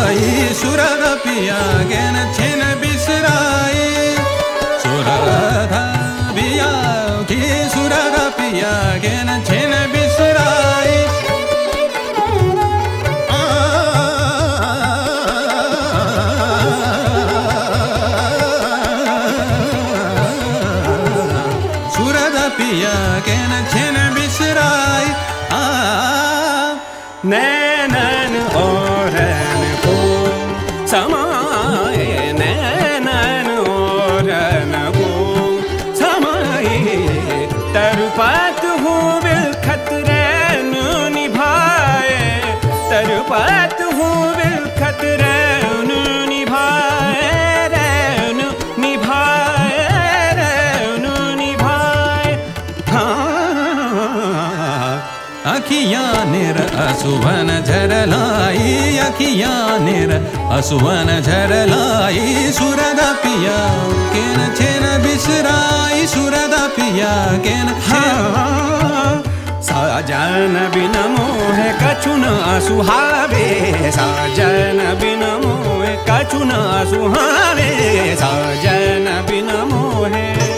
बिसराई सुरद पिया गेन छिन बिसराई सुरद पिया की सुरद पिया गेन छिन बिसराई सुरद पिया गेन छिन बिसराई नैनन ओरन को समाए नैनन ओरन को समाए तरुपात हूँ बिलखत रैनु निभाए तरुपात हूँ बिलखत रैनु निभाए रैनु निभाए रैनु निभाए अखियाँ निर असुवन झरलाई अखियाँ निर असुवन झरलाई सुरद पिया केन छिन बिसराई सुरद पिया केन साजन बिन मोह कछु न सुहावे साजन बिन मोह कछु न सुहावे साजन बिन मोह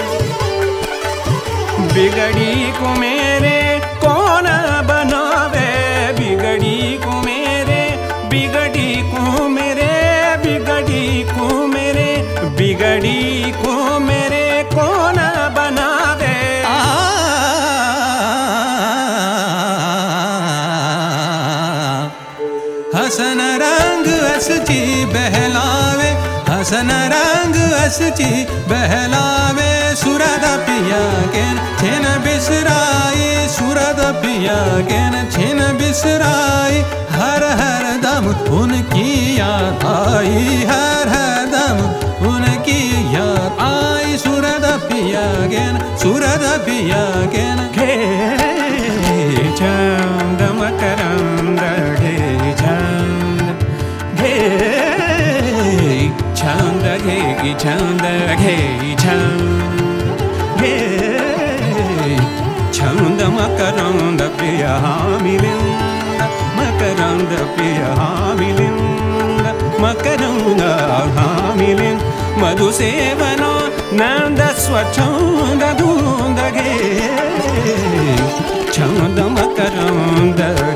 बिगड़ी को मेरे कौन बनावे बिगड़ी को मेरे बिगड़ी को मेरे बिगड़ी को मेरे बिगड़ी को मेरे कौन बनावे हसन रंग असची बहलावे हसन रंग असची बहलावे सुरद पिया केन छिन बिसराई सुरद पिया केन छिन बिसराई हर हर दम उनकी याद आई हर हर दम उनकी याद आई सुरद पिया केन सुरद पिया केन घे चंद मकरंद घे चंद घे चंद घे चंद घे चंद घे चंद मकरंद प्रिया मिलिंद मकरंद प्रिया मिलिंद मकरंद मिलिंद मधुसेवनो नंद स्वच्छंद धूंद गे चंद मकरंद